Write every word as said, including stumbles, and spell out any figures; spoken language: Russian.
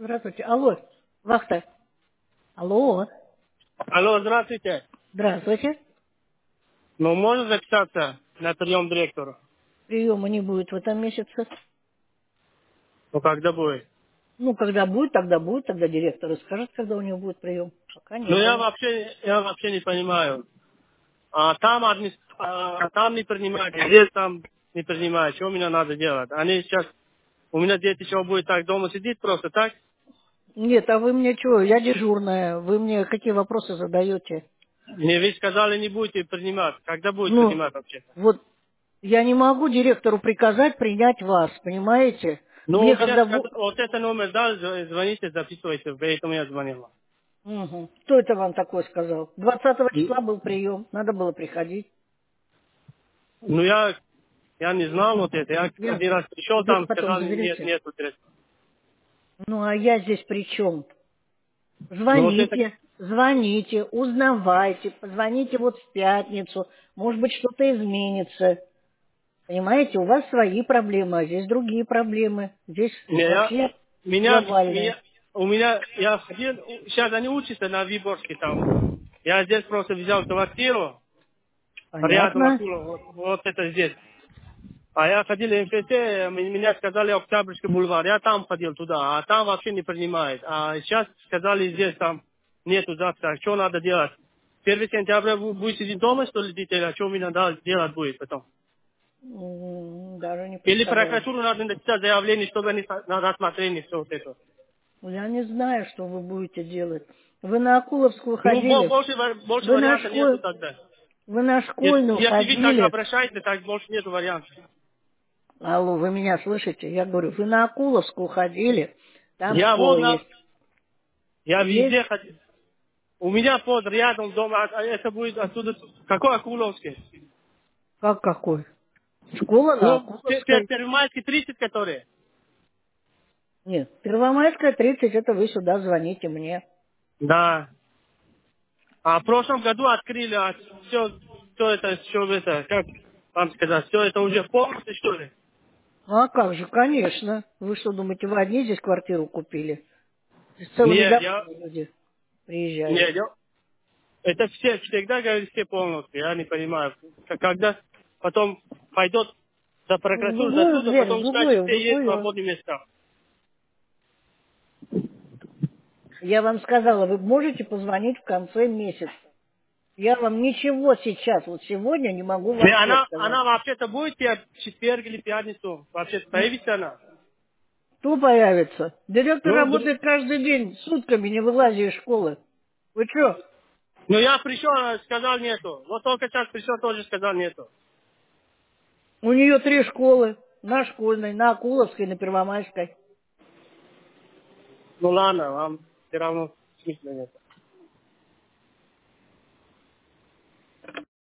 Здравствуйте. Алло, вахта. Алло. Алло, здравствуйте. Здравствуйте. Ну, можно записаться на прием директору? Приема не будет в этом месяце. Ну, когда будет? Ну, когда будет, тогда будет, тогда директор и скажет, когда у него будет прием. Пока не Ну, я было. вообще, я вообще не понимаю. А там, адми... а, там не принимают, а здесь там не принимают. Что мне надо делать? Они сейчас... У меня дети что, будет так дома сидеть просто, так? Нет, а вы мне что, я дежурная, вы мне какие вопросы задаете? Мне ведь сказали, не будете принимать. Когда будет Ну, принимать вообще-то? вот я не могу директору приказать принять вас, понимаете? Ну, Мне у меня когда... сказ- во- вот это номер дал, зв- звоните, записывайте, поэтому я звонила. Мгм. Кто это вам такое сказал? Двадцатого числа был прием, надо было приходить. Ну, я, я не знал вот это. Я Я... один раз пришел, Вы там потом сказали, нет, заберете. нет, вот это. Ну, а я здесь при чем? Ну, вот это... Звоните, звоните, узнавайте, позвоните вот в пятницу, может быть, что-то изменится. Понимаете, у вас свои проблемы, а здесь другие проблемы. Здесь Не, я, вообще меня, глобальные. меня, у меня, я ходил, сейчас они учатся на Виборске там. Я здесь просто взял квартиру, рядом Понятно? около, вот, вот это здесь. А я ходил в МФТ, м- меня сказали Октябрьский бульвар, я там ходил туда, а там вообще не принимает. А сейчас сказали здесь там нету завтра, что надо делать? Первого сентября вы будете сидеть дома, что ли, детей, а что мне надо делать будет потом? М, Даже не Или представляю. прокуратуру надо написать заявление, чтобы они со- на рассмотрение все вот это. Я не знаю, что вы будете делать. Вы на Акуловскую Ну, бо- ходили? больше, ва- больше Вы на, вариантов нету школь... тогда. вы на Если, школьную если вы так ходили? обращаетесь, так больше нету вариантов. Алло, вы меня слышите? Я говорю, вы на Акуловскую ходили? Там Я школа вон, на, есть. я Есть? везде ходил. У меня под рядом дома, а а это будет отсюда, какой Акуловский? Как какой? Школа на Ну, пе- пе- Акуловской. Первомайский тридцать, которые? Нет, Первомайская тридцать, это вы сюда звоните мне. Да. А в прошлом году открыли, а все, все это, все это, как вам сказать, все это уже полностью, что ли? Ну а как же, конечно. Вы что, думаете, вы одни здесь квартиру купили? Здесь целыми Нет, я, домами люди приезжают. нет, я, это все, всегда говорят все полностью, я не понимаю. К- Когда потом пойдет до В прокуратуры, до другую суда, дверь, в потом скажет, другую, в где есть другую. свободные места. Я вам сказала, вы можете позвонить в конце месяца. Я вам ничего сейчас, вот сегодня не могу Не, вообще она, сказать. она вообще-то будет пя- в четверг или пятницу, вообще-то появится она. Кто появится? Директор Ну, дру- работает каждый день, сутками не вылазя из школы. Вы что? ну я пришел, она сказал нету. Вот только сейчас пришел, тоже сказал нету. У нее три школы. На школьной, на Акуловской, на Первомайской. Ну ладно, вам все равно смысла нет.